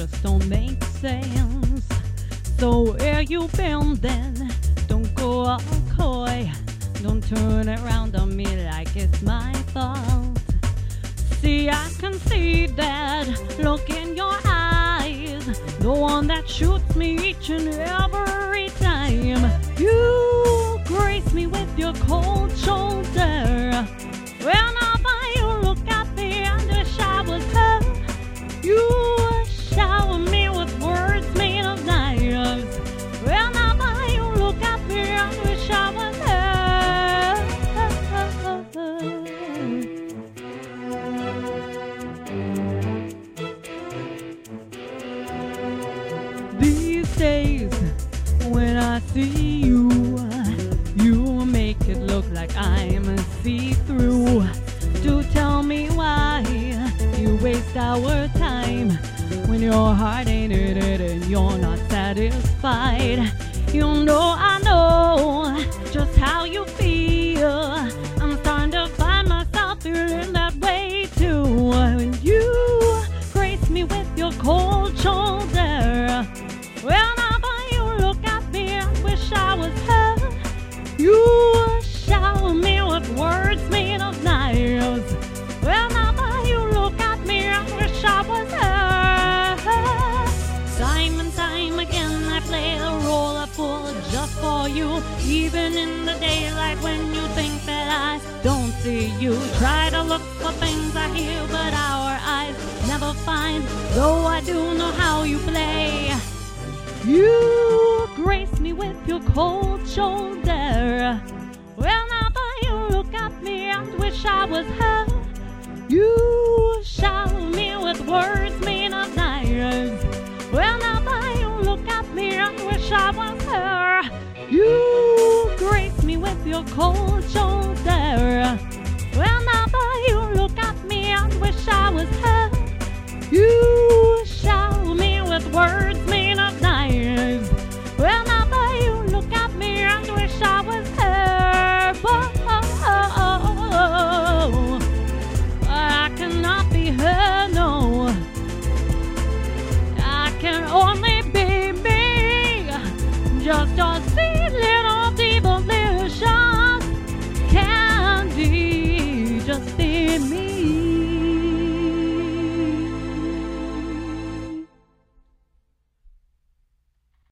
just don't make sense. So where you been then? Don't go all coy. Don't turn around on me like it's my fault. See, I can see that look in your eyes, the one that shoots me each and every time. You grace me with your cold shoulder. Whenever you look at me, I wish I was her. You shower me with words made of knives. Whenever you look at me, I wish I was her. These days, when I see you, you make it look like I'm a see-through. Do tell me why you waste our time when your heart ain't in it and you're not satisfied. You know I know just how you feel. I'm starting to find myself feeling that way too. When you grace me with your cold shoulder, whenever you look at me, I wish I was her. You shower me with words made of knives. Whenever you look at me, I wish I was her. Time and time again, I play the role of fool just for you. Even in the daylight when you think that I don't see you. Try to look for things I hear, but our eyes never find. Though I do know how you play. You grace me with your cold shoulder. Whenever you look at me, I wish I was her. You shower me with words made of knives. Whenever you look at me, I wish I was her. You grace me with your cold shoulder.